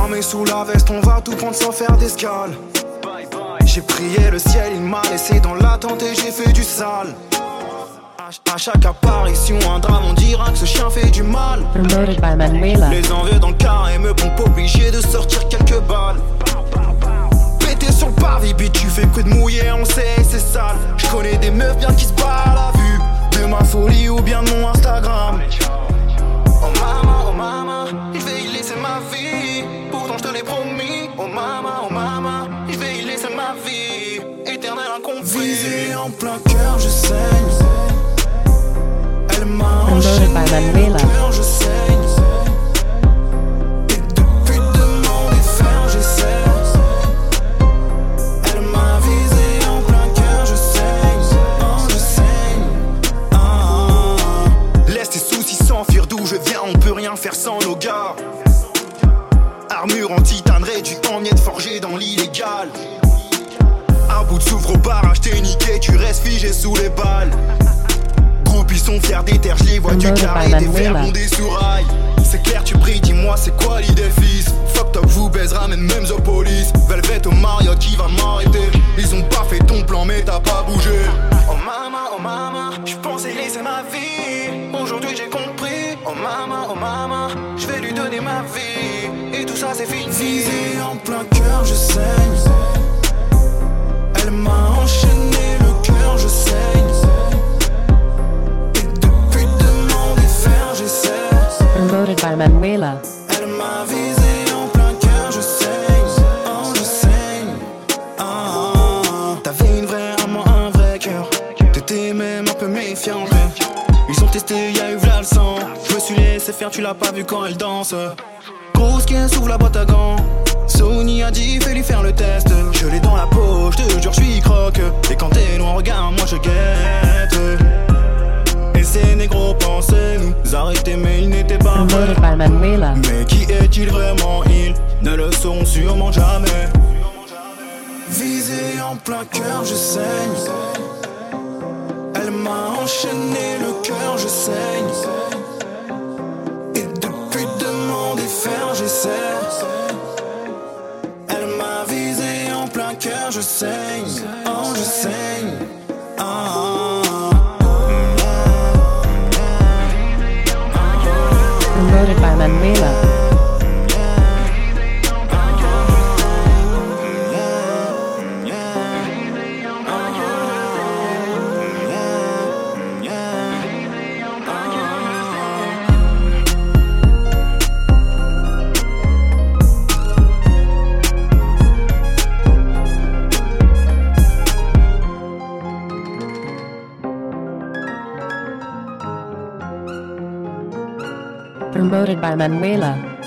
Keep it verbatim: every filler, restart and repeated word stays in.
Armé sous la veste, on va tout prendre sans faire d'escale. J'ai prié le ciel, il m'a laissé dans l'attente et j'ai fait du sale. À chaque apparition, un drame, on dira que ce chien fait du mal. Promoted by Manuela. Les envieux dans le carré me pompent, obligé de sortir quelques balles. Pété sur le parvis, bitch, tu fais que de mouiller, on sait, c'est sale. Je connais des meufs bien qui se battent à la vue de ma folie ou bien de mon Instagram. Oh maman, oh maman, je vais y laisser ma vie. Pourtant je te l'ai promis. Oh maman, oh maman, je vais y laisser ma vie. Éternel incompris. Visé en plein cœur, je saigne. Elle m'a enchaîné le cœur, je saigne. Et depuis demander faire, j'essaie. Elle m'a visé en plein cœur, je saigne. Oh, je saigne. Ah, ah, ah. Laisse tes soucis s'enfuir d'où je viens, on peut rien faire sans nos gars. Armure en titane réduite en miettes forgées dans l'illégal. Un bout de soufre au bar, acheté niqué, tu restes figé sous les balles. Ils sont fiers des terres, je les vois du carré, des verres bondés sous rail. C'est clair, tu brilles, dis-moi c'est quoi l'idée fils. Fuck top, vous baise, ramène même The Police. Velvet au Marriott qui va m'arrêter. Ils ont pas fait ton plan mais t'as pas bougé. Oh maman, oh maman, j'pensais laisser ma vie. Aujourd'hui j'ai compris. Oh maman, oh maman, j'vais lui donner ma vie. Et tout ça c'est fini. Visé en plein cœur, je saigne. Elle m'a enchaîné le cœur, je saigne. Promoted by Manuela. Elle m'a visé en plein cœur, je saigne, oh je saigne. Ah, ah, ah. T'avais une vraie âme, un vrai cœur. T'étais même un peu méfiant. Ils ont testé, y'a eu v'là le sang. Je me suis laissé faire, tu l'as pas vu quand elle danse. Grosse qui s'ouvre la boîte à gants. Sony a dit, fais lui faire le test. Je l'ai dans la poche, je te jure, je suis croque. Et quand t'es loin, regarde, moi je guette. Et ces négros pensaient nous arrêter mais ils n'étaient pas Promoted by Manuela. Mais qui est-il vraiment? Ils ne le sauront sûrement jamais. Visé en plein cœur, je saigne. Elle m'a enchaîné le cœur, je saigne. Et depuis demander faire, j'essaie. Elle m'a visé en plein cœur, je saigne. Oh, je saigne. Ah, ah, ah. Promoted by Manuela. Promoted by Manuela.